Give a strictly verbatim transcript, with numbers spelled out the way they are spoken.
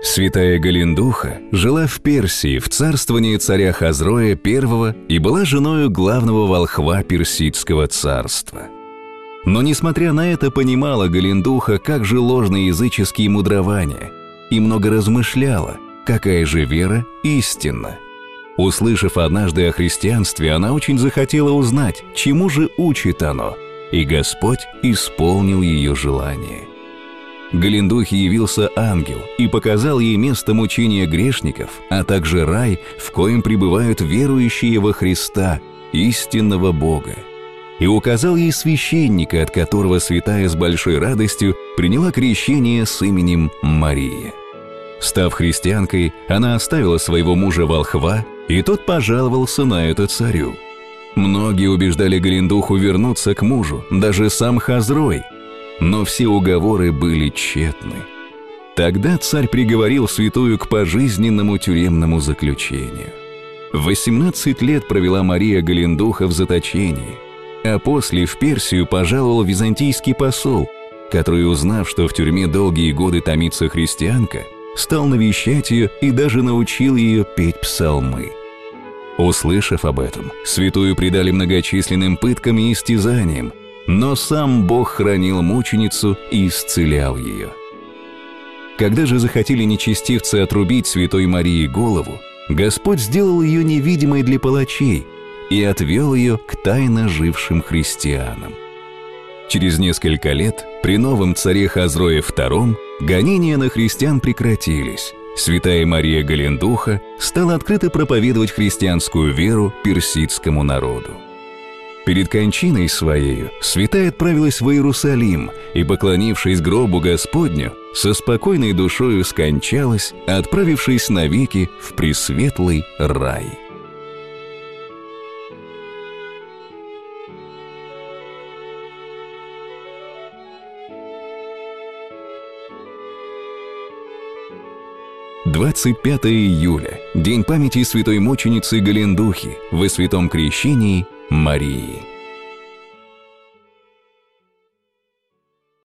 Святая Галендуха жила в Персии в царствовании царя Хазроя I и была женою главного волхва персидского царства. Но, несмотря на это, понимала Галендуха, как же ложные языческие мудрования, и много размышляла, какая же вера истинна. Услышав однажды о христианстве, она очень захотела узнать, чему же учит оно, и Господь исполнил ее желание. Галендухе явился ангел и показал ей место мучения грешников, а также рай, в коем пребывают верующие во Христа, истинного Бога. И указал ей священника, от которого святая с большой радостью приняла крещение с именем Мария. Став христианкой, она оставила своего мужа-волхва, и тот пожаловался на это царю. Многие убеждали Галендуху вернуться к мужу, даже сам Хазрой, но все уговоры были тщетны. Тогда царь приговорил святую к пожизненному тюремному заключению. восемнадцать лет провела Мария Галендуха в заточении, а после в Персию пожаловал византийский посол, который, узнав, что в тюрьме долгие годы томится христианка, стал навещать ее и даже научил ее петь псалмы. Услышав об этом, святую предали многочисленным пыткам и истязаниям, но сам Бог хранил мученицу и исцелял ее. Когда же захотели нечестивцы отрубить святой Марии голову, Господь сделал ее невидимой для палачей и отвел ее к тайно жившим христианам. Через несколько лет при новом царе Хазрое втором гонения на христиан прекратились. Святая Мария Галендуха стала открыто проповедовать христианскую веру персидскому народу. Перед кончиной своею святая отправилась в Иерусалим и, поклонившись гробу Господню, со спокойной душою скончалась, отправившись навеки в пресветлый рай. двадцать пятое июля – день памяти святой мученицы Галендухи во святом крещении Марии.